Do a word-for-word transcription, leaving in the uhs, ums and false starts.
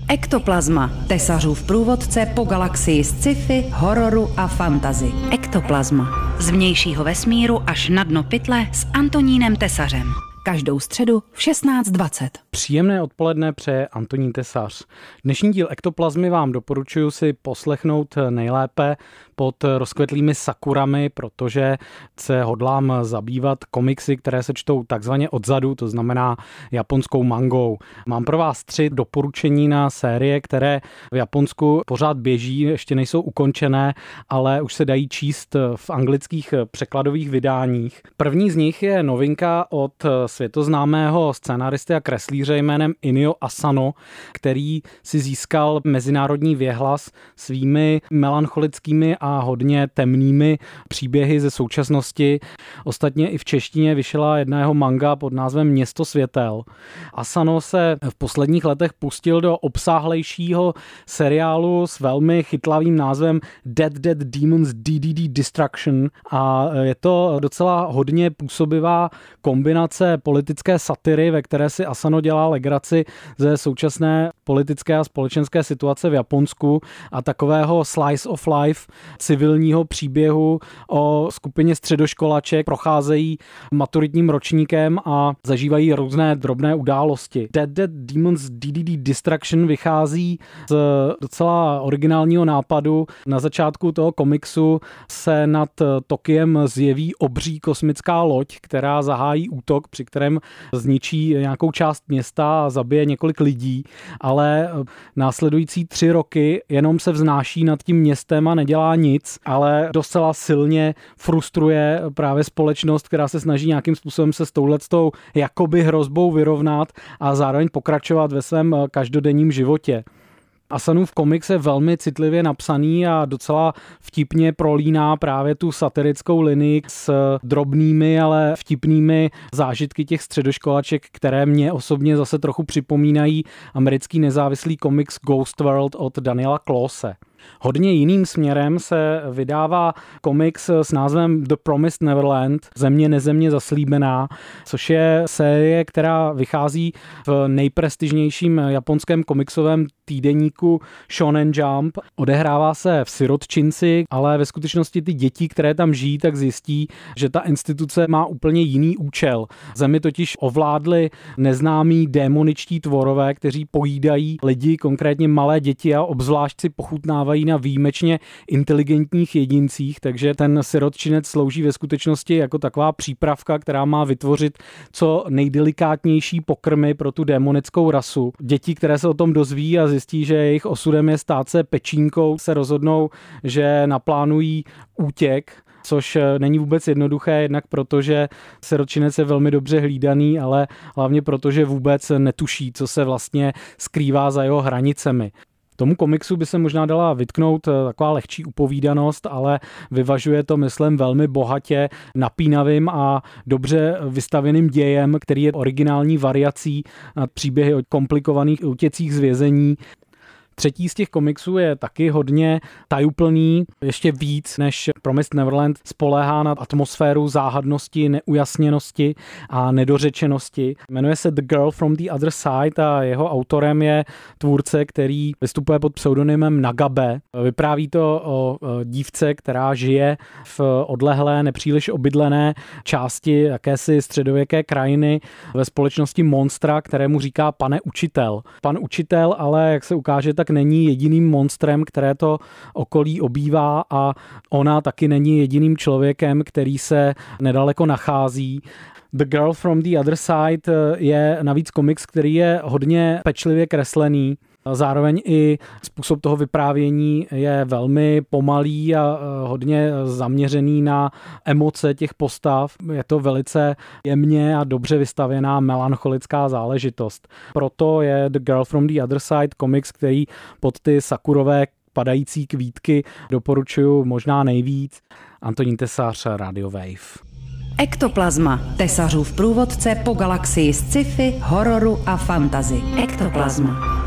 Ektoplazma, tesařův průvodce po galaxii sci-fi, hororu a fantasy. Ektoplazma. Z vnějšího vesmíru až na dno pytle s Antonínem Tesařem. Každou středu v šestnáct dvacet. Příjemné odpoledne přeje Antonín Tesař. Dnešní díl Ektoplazmy vám doporučuji si poslechnout nejlépe pod rozkvetlými sakurami, protože se hodlám zabývat komiksy, které se čtou takzvaně odzadu, to znamená japonskou mangou. Mám pro vás tři doporučení na série, které v Japonsku pořád běží, ještě nejsou ukončené, ale už se dají číst v anglických překladových vydáních. První z nich je novinka od světoznámého scenaristy a kreslíře jménem Inio Asano, který si získal mezinárodní věhlas svými melancholickými a hodně temnými příběhy ze současnosti. Ostatně i v češtině vyšla jedna jeho manga pod názvem Město světel. Asano se v posledních letech pustil do obsáhlejšího seriálu s velmi chytlavým názvem Dead Dead Demons D D D Destruction a je to docela hodně působivá kombinace politické satiry, ve které si Asano dělá legraci ze současné politické a společenské situace v Japonsku a takového slice of life civilního příběhu o skupině středoškolaček, procházejí maturitním ročníkem a zažívají různé drobné události. Dead Dead Demons D D D Destruction vychází z docela originálního nápadu. Na začátku toho komiksu se nad Tokiem zjeví obří kosmická loď, která zahájí útok, při kterém zničí nějakou část města a zabije několik lidí, ale následující tři roky jenom se vznáší nad tím městem a nedělá nic, ale docela silně frustruje právě společnost, která se snaží nějakým způsobem se s touhletou jakoby hrozbou vyrovnat a zároveň pokračovat ve svém každodenním životě. Asanův komiks je velmi citlivě napsaný a docela vtipně prolíná právě tu satirickou linii s drobnými, ale vtipnými zážitky těch středoškolaček, které mě osobně zase trochu připomínají americký nezávislý komiks Ghost World od Daniela Close. Hodně jiným směrem se vydává komiks s názvem The Promised Neverland, Země nezemě zaslíbená, což je série, která vychází v nejprestižnějším japonském komiksovém týdeníku Shonen Jump. Odehrává se v sirotčinci, ale ve skutečnosti ty děti, které tam žijí, tak zjistí, že ta instituce má úplně jiný účel. Zemi totiž ovládli neznámí démoničtí tvorové, kteří pojídají lidi, konkrétně malé děti a obzvlášť si pochutnávají na výjimečně inteligentních jedincích, takže ten sirotčinec slouží ve skutečnosti jako taková přípravka, která má vytvořit co nejdelikátnější pokrmy pro tu démonickou rasu. Děti, které se o tom dozví a zjistí, že jejich osudem je stát se pečínkou, se rozhodnou, že naplánují útěk, což není vůbec jednoduché, jednak protože sirotčinec je velmi dobře hlídaný, ale hlavně protože vůbec netuší, co se vlastně skrývá za jeho hranicemi. Tomu komiksu by se možná dala vytknout taková lehčí upovídanost, ale vyvažuje to, myslím, velmi bohatě napínavým a dobře vystavěným dějem, který je originální variací na příběhy o komplikovaných útěcích z vězení. Třetí z těch komiksů je taky hodně tajuplný, ještě víc než Promised Neverland spoléhá na atmosféru záhadnosti, neujasněnosti a nedořečenosti. Jmenuje se The Girl from the Other Side a jeho autorem je tvůrce, který vystupuje pod pseudonymem Nagabe. Vypráví to o dívce, která žije v odlehlé, nepříliš obydlené části jakési středověké krajiny ve společnosti monstra, kterému říká pane učitel. Pan učitel ale, jak se ukáže, tak není jediným monstrem, které to okolí obývá a ona taky není jediným člověkem, který se nedaleko nachází. The Girl from the Other Side je navíc komiks, který je hodně pečlivě kreslený. Zároveň i způsob toho vyprávění je velmi pomalý a hodně zaměřený na emoce těch postav. Je to velice jemně a dobře vystavěná melancholická záležitost. Proto je The Girl from the Other Side komiks, který pod ty sakurové padající kvítky doporučuju možná nejvíc. Antonín Tesař, Radio Wave. Ektoplazma, tesařův průvodce po galaxii sci-fi, hororu a fantasy. Ektoplazma.